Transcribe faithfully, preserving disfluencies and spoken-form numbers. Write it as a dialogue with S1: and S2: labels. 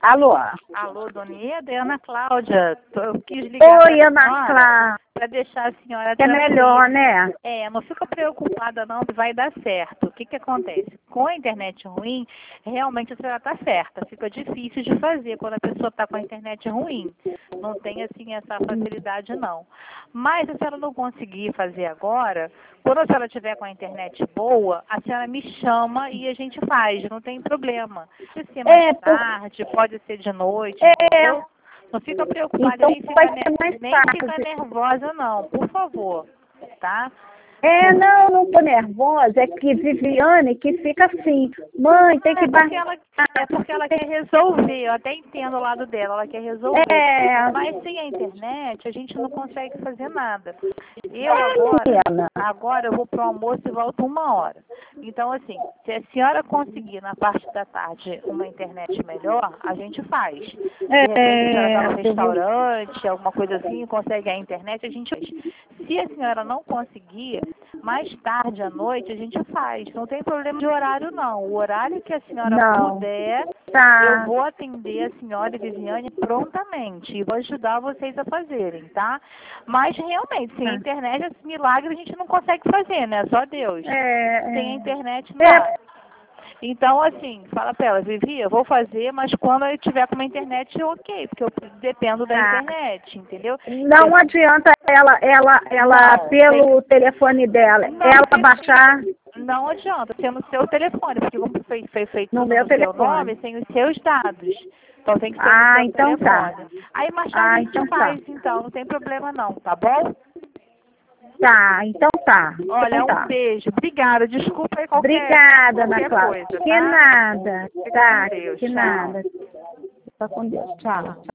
S1: Alô?
S2: Alô, dona Ieda, é Ana Cláudia. Tô- Eu quis ligar
S1: Oi,
S2: para a
S1: Ana
S2: senhora
S1: Cláudia.
S2: para deixar a senhora
S1: Que é
S2: tranquila.
S1: melhor, né?
S2: É, não fica preocupada não, que vai dar certo. O que que acontece? Com a internet ruim, realmente a senhora está certa. Fica difícil de fazer quando a pessoa está com a internet ruim. Não tem, assim, essa facilidade, não. Mas se a senhora não conseguir fazer agora, quando a senhora tiver com a internet boa, a senhora me chama e a gente faz, não tem problema. Pode ser mais
S1: É, por...
S2: tarde, pode ser de noite,
S1: é,
S2: entendeu? Não fica preocupada,
S1: então
S2: nem fica,
S1: vai
S2: ne-
S1: ser mais
S2: nem fica
S1: tarde.
S2: nervosa, não, por favor, tá?
S1: É, não, não tô nervosa, é que Viviane que fica assim, mãe, tem que
S2: É porque
S1: baixar.
S2: ela, é porque ela quer resolver, eu até entendo o lado dela, ela quer resolver.
S1: É,
S2: Mas sem a internet, a gente não consegue fazer nada. Eu
S1: é,
S2: agora,
S1: menina.
S2: agora eu vou para o almoço e volto uma hora. Então, assim, se a senhora conseguir na parte da tarde uma internet melhor, a gente faz. De repente a senhora está no
S1: É, eu vou-
S2: restaurante, alguma coisa assim, consegue a internet, a gente faz. Se a senhora não conseguir, mais tarde à noite a gente faz. Não tem problema de horário, não. O horário que a senhora
S1: não,
S2: puder,
S1: tá,
S2: eu vou atender a senhora Viviane prontamente e vou ajudar vocês a fazerem, tá? Mas realmente, sem a
S1: tá.
S2: internet, esse milagre a gente não consegue fazer, né? Só Deus.
S1: É,
S2: Sem a
S1: é,
S2: internet não
S1: é,
S2: dá. Então, assim, fala pra ela, Vivi, eu vou fazer, mas quando eu tiver com uma internet, ok, porque eu dependo da
S1: tá.
S2: internet, entendeu?
S1: Não adianta ela, ela, ela,
S2: Não, tem
S1: pelo telefone dela,
S2: não,
S1: ela
S2: tem
S1: baixar
S2: sim. Não adianta, ser no seu telefone, porque como foi, foi feito
S1: no
S2: tudo
S1: meu
S2: no seu
S1: telefone.
S2: nome, tem os seus dados. Então tem que ser no
S1: Ah,
S2: seu
S1: então tá.
S2: telefone. Aí mais tarde
S1: Ah,
S2: a
S1: então
S2: gente
S1: tá.
S2: faz, então, não tem problema não, tá bom?
S1: Tá, então tá.
S2: Olha,
S1: Então
S2: um
S1: tá.
S2: beijo. Obrigada. Desculpa aí qualquer,
S1: Obrigada, Ana
S2: qualquer
S1: Cláudia.
S2: coisa,
S1: Que
S2: tá?
S1: nada.
S2: Fica com
S1: Tá,
S2: Deus.
S1: que
S2: Tchau.
S1: nada. Fica com Deus. Tchau.